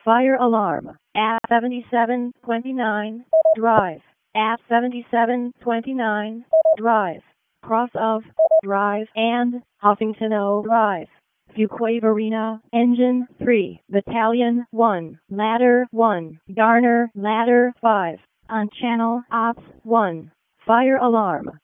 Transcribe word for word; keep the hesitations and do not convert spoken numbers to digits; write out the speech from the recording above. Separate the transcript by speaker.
Speaker 1: Fire alarm at seventy-seven twenty-nine Drive. At seventy-seven twenty-nine Drive. Cross of Drive and Huffington O Drive. Fuquay Arena, Engine three, Battalion one, Ladder one, Garner, Ladder five, on Channel Ops one. Fire alarm.